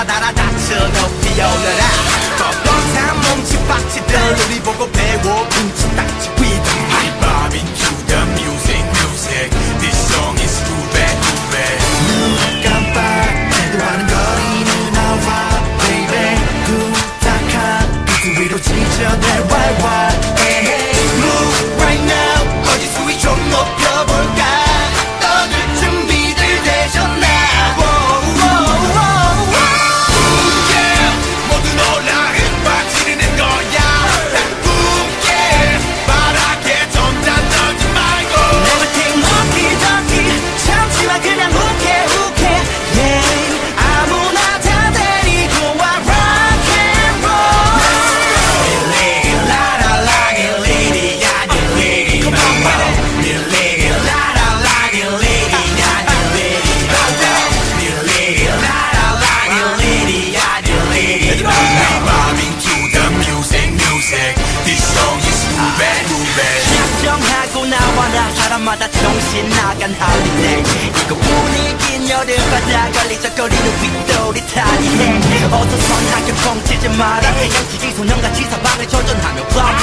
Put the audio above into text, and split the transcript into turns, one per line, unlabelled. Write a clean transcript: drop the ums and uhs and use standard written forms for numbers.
달아 다쳐 높이 올라라 뻣뻣한 몸짓 박치들 우리 보고 배워 훔치 딱지 rhythm
Vibe into the music, music. This song is groovy, groovy.
눈 깜빡해도 아른거리는 나와 baby 부탁한 비트 위로 지져내 왈왈 Move right now 어디 수위 좀 높여볼까 떠들 준비들 되셨나
모두 놀라 흩빠지는 거야. 난 꿈깨 바라게 점자 떨지 말고.
Never take 먹기덕기 참지마 그냥 우케 yeah 아무나 다 데리고 와 rock and roll Lady 라라 like it lady 야 you lady come on with it lady 라라 like it lady 야 you lady lady 라라 like it lady 야 you lady
Vibe into the music, music. This song is groovy, groovy.
걱정하고 나와라 사람마다 정신 나간 holiday 이거 분위긴 여름바다 걸리적거리는 윗돌이 타리해 어서 선하게 뻥치지 마라 양치기 소년같이 사방을 조전하며